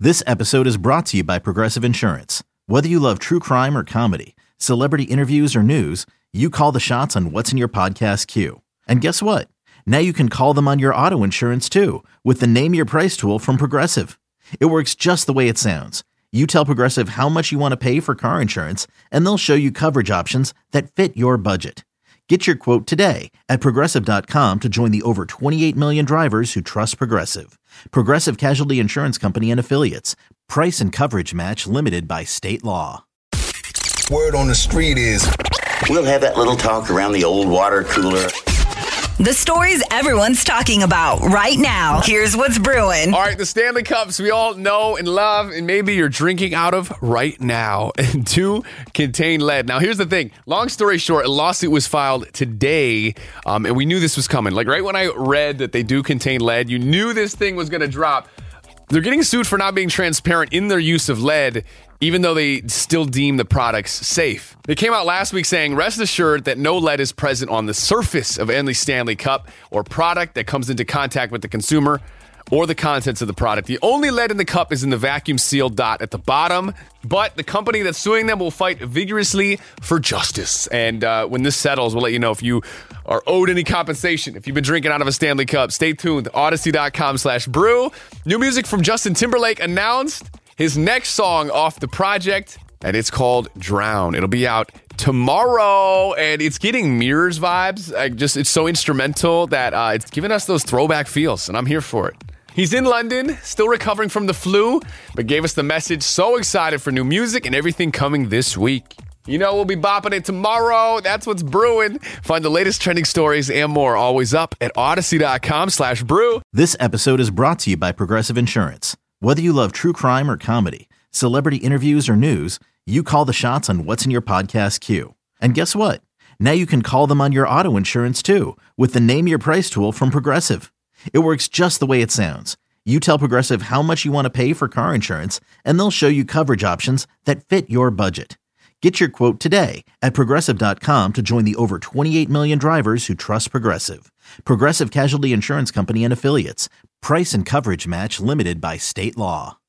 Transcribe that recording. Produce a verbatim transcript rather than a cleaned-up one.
This episode is brought to you by Progressive Insurance. Whether you love true crime or comedy, celebrity interviews or news, you call the shots on what's in your podcast queue. And guess what? Now you can call them on your auto insurance too with the Name Your Price tool from Progressive. It works just the way it sounds. You tell Progressive how much you want to pay for car insurance, and they'll show you coverage options that fit your budget. Get your quote today at Progressive dot com to join the over twenty-eight million drivers who trust Progressive. Progressive Casualty Insurance Company and Affiliates. Price and coverage match limited by state law. Word on the street is we'll have that little talk around the old water cooler. The stories everyone's talking about right now. Here's what's brewing. All right, the Stanley Cups we all know and love, and maybe you're drinking out of right now, and do contain lead. Now, here's the thing. Long story short, a lawsuit was filed today, um, and we knew this was coming. Like, right when I read that they do contain lead, you knew this thing was going to drop. They're getting sued for not being transparent in their use of lead, even though they still deem the products safe. They came out last week saying, rest assured that no lead is present on the surface of any Stanley Cup or product that comes into contact with the consumer or the contents of the product. The only lead in the cup is in the vacuum seal dot at the bottom, but the company that's suing them will fight vigorously for justice. And uh, when this settles, we'll let you know if you are owed any compensation. If you've been drinking out of a Stanley Cup, stay tuned. Odyssey dot com slash brew. New music from Justin Timberlake announced his next song off the project, and it's called Drown. It'll be out tomorrow, and it's getting Mirrors vibes. I just It's so instrumental that uh, it's giving us those throwback feels, and I'm here for it. He's in London, still recovering from the flu, but gave us the message. So excited for new music and everything coming this week. You know, we'll be bopping it tomorrow. That's what's brewing. Find the latest trending stories and more always up at Odyssey dot com slash brew. This episode is brought to you by Progressive Insurance. Whether you love true crime or comedy, celebrity interviews or news, you call the shots on what's in your podcast queue. And guess what? Now you can call them on your auto insurance too with the Name Your Price tool from Progressive. It works just the way it sounds. You tell Progressive how much you want to pay for car insurance, and they'll show you coverage options that fit your budget. Get your quote today at Progressive dot com to join the over twenty-eight million drivers who trust Progressive. Progressive Casualty Insurance Company and Affiliates. Price and coverage match limited by state law.